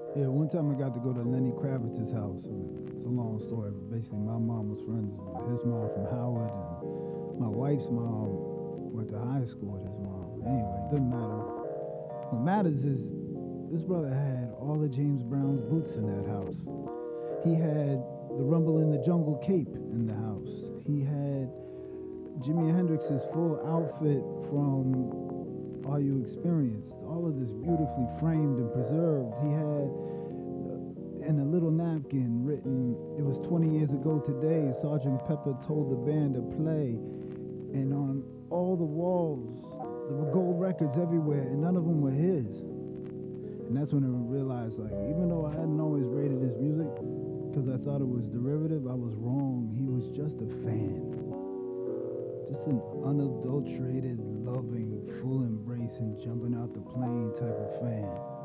Yeah, one time I got to go to Lenny Kravitz's house. It's a long story, but basically my mom was friends with his mom from Howard, and my wife's mom went to high school with his mom. Anyway, it doesn't matter. What matters is this brother had all of James Brown's boots in that house. He had the Rumble in the Jungle cape in the house. He had Jimi Hendrix's full outfit from Are You Experienced? All of this beautifully framed and preserved. He had in a little napkin written, it was 20 years ago today, Sergeant Pepper told the band to play. And on all the walls, there were gold records everywhere, and none of them were his. And that's when I realized, like, even though I hadn't always rated his music, because I thought it was derivative, I was wrong. He was just a fan. Just an unadulterated, loving, full embracing, jumping out the plane type of fan.